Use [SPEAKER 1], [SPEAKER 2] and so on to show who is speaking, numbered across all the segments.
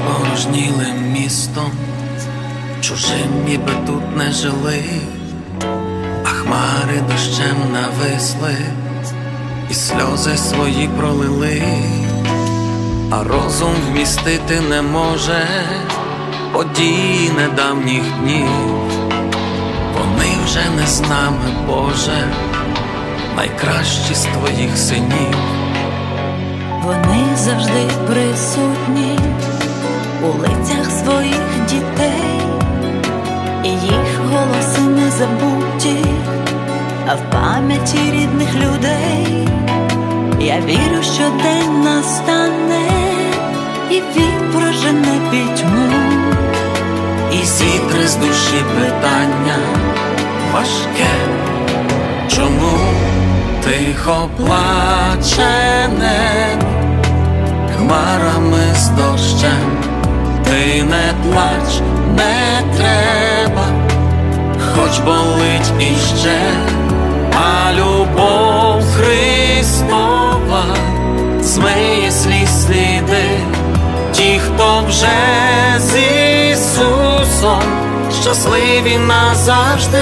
[SPEAKER 1] спорожнілим містом, чужим ніби тут не жили, а хмари дощем нависли і сльози свої пролили, а розум вмістити не може події недавніх днів. Вони вже не з нами, Боже, найкращі з твоїх синів.
[SPEAKER 2] Вони завжди присутні у лицях своїх дітей, і їх голоси не забуті, а в пам'яті рідних людей. Я вірю, що день настане, і він прожене пітьму,
[SPEAKER 1] і зітре з душі питання важке, чому тихо плаче небо хмарами з дощем. Ти не плач, не треба, хоч болить іще, а любов Христова змиє сліз сліди. Ті, хто вже з Ісусом, щасливі назавжди.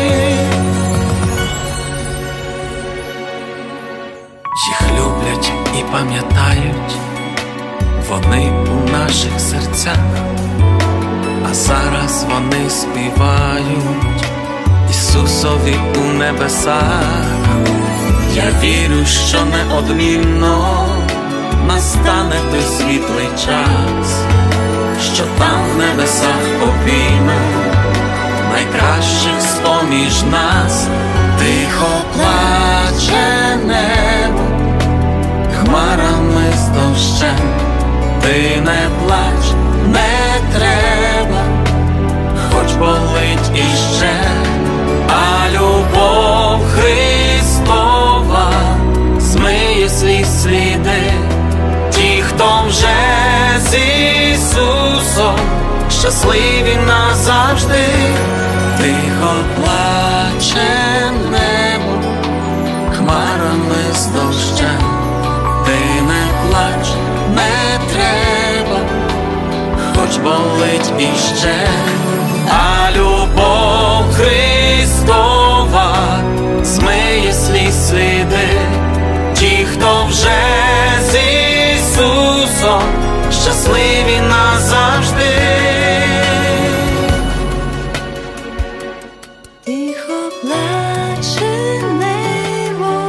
[SPEAKER 1] Їх люблять і пам'ятають вони у наших серцях, а зараз вони співають Ісусові у небесах. Я вірю, що неодмінно настане той світлий час, що там в небесах обійме найкращих з-поміж нас. Тихо плаче небо хмарами з дощем. Ти не плач, не треба, хоч болить іще, а любов Христова змиє сліз сліди. Ті, хто вже з Ісусом, щасливі назавжди. Тихо плаче небо хмарами з дощем. Ти не плач, не треба, хоч болить іще, а любов Христова змиє сліз сліди. Ті, хто вже з Ісусом, щасливі назавжди.
[SPEAKER 2] Тихо плаче небо,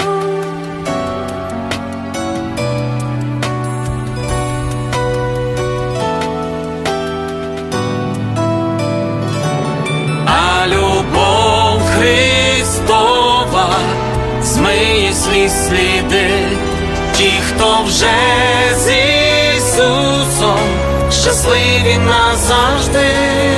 [SPEAKER 1] а любов Христова змиє сліз сліди. Ті, хто вже з Ісусом, щасливі назавжди.